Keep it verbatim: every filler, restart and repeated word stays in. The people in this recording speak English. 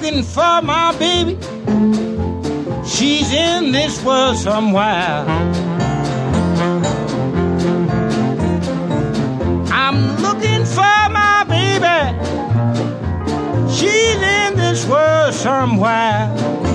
looking for my baby. She's in this world somewhere. I'm looking for my baby. She's in this world somewhere.